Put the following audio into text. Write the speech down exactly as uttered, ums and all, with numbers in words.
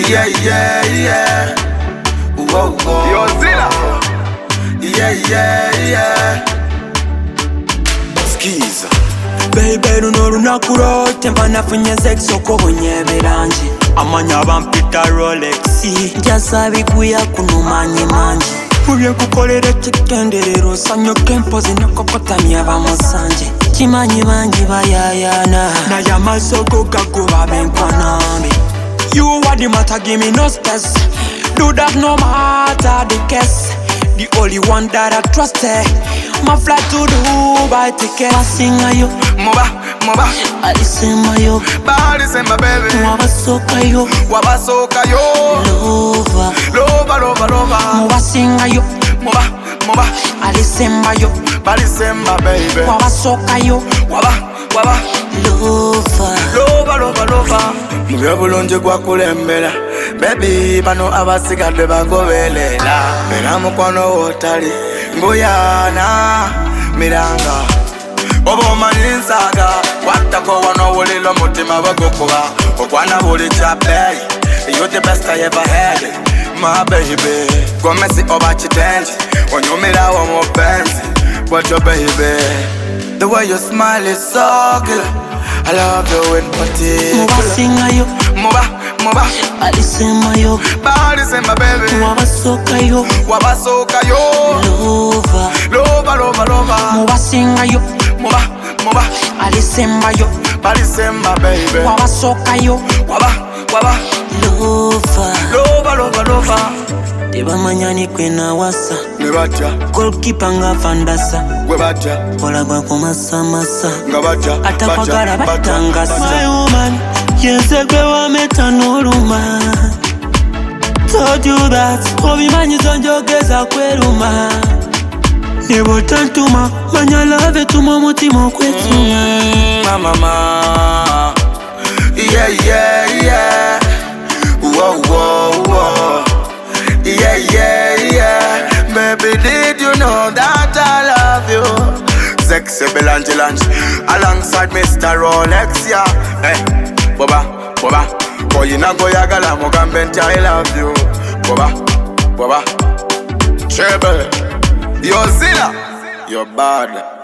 Yeah, yeah, yeah. Whoa, whoa. Yo, Zilla. Yeah, yeah, yeah. Skiza. Baby luno lunaku lwote mba nafunye sex okobonye ebirangi amanya bampita Rolex njasa biguya kuno manyi mangi mubye kukolera kitenderero sanyoke mpozi nekokotamya bamusanje kimanyi bangi bayayana naye amaaso go gagoba benkwanambi. You are the matter, give me no stress. Do that no matter the case. The only one that I trust, eh. My flight to Dubai ticket. Masinga yo, Moba, moba. alisema yo, Bali sema baby. wabasoka yo, Wabasoka yo. lova, Lova, lova, lova. wabasinga yo, Moba, moba. alisema yo, Bali sema baby. wabasoka yo, Waba, waba. lova. Lova, lova, lova. Mubye bulungi gwakulembera. Baby bano abasigadde bagobelela. Era mukwano wotali mbuyana miranga. Oba omanyi nsaga wattako wano wulira omutima bagukuba okwana buli kyabbeeyi. You're the best I ever had, my baby. Gomesi oba kitengi onyumira wo mu benzi. But your baby, the way you smile is so good. I love you in particular. Mubasinga yo, Moba, moba. alisema yo, Bali sema baby. wabasoka yo, Wabasoka yo. lova. Lova, lova, lova. Mubasinga yo, Moba, moba. alisema yo, Bali sema baby. wabasoka yo, Waba, waba. lova. Lova, lova, lova. Tebamanyani kwena wasa Ne batya, golkipa nga fandasa gwe batya, kola gwa kumasamasa nga batya, atakwagala batya, batangasa. batya. My woman, yenze gwe wameta n'oluma. Told you that obimanyizo njogeza kweruma. Ne bw'otantuma manya love etuma omutima okwetuma. Mama, mama. Yeah, yeah, yeah. Whoa, whoa, whoa. Yeah, yeah, yeah. Baby, did you know that I love you? Sexy Belange Lange alongside Mister Rolex, yeah. Hey, boba, boba. Boy, you not go yagala mugambe nti I love you. Boba, boba. Treble. Yo, Zilla. You're bad.